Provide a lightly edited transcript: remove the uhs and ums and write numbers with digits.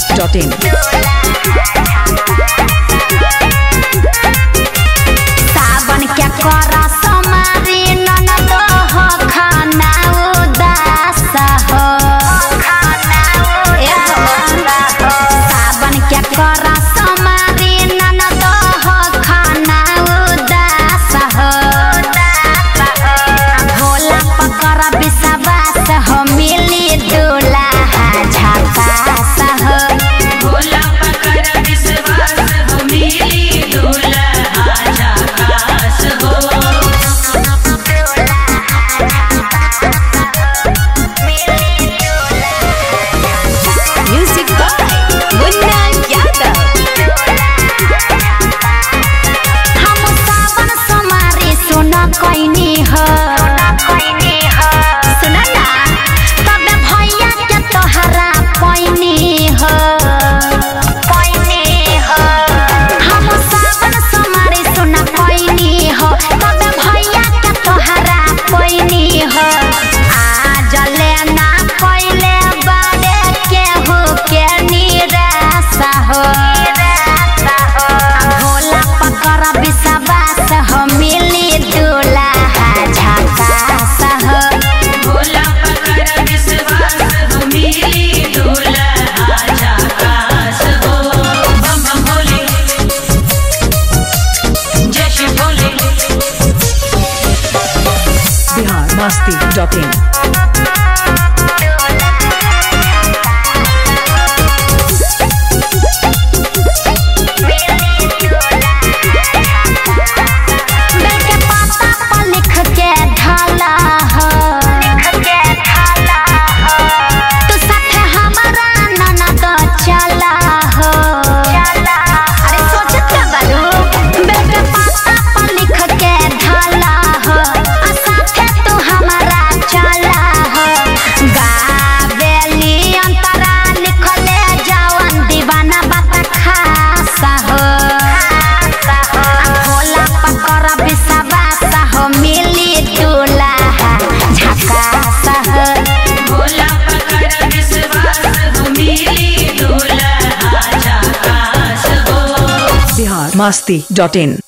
biharmasti.in सावन क्या करा समारी ननद हो खाना उदास हो सावन क्या करा समारी ननद हो खाना उदास हो भोला पकड़ा विश्वास हो मिली दूल्हा झकास हो भोला पकड़ा विश्वास हो मिली दूल्हा झकास हो। Music by Munna Yadav. हम सावन समारी सुना कोइनी हो सुना ना तबे भैया के तोहरा पैनी हो हम सावन समारी सुना कोइनी हो तबे भैया के तोहरा पैनी हो आज लेना पहले बारे केहू के निराशा हो भोला पकड़ा विश्वास हो मिली दूल्हा झकास हो भोला पकड़ा विश्वास हो मिली दूल्हा झकास हो। बम बम भोले जय श्री भोले। biharmasti.in बेल के पाता पर लिख के ढाला हो तू साथे हमारा ननद चला हो अरे सोचत क्या बारू बेल के पाता पर लिख के ढाला हो आ साथे तू हमारा चला हो गावेली अंतरा लिखले जवन दीवाना बात खासा हो भोला पकड़ा विश्वास हो मिली दूल्हा झकास हो भोला पकड़ा विश्वास हो मिली दूल्हा झकास हो। biharmasti.in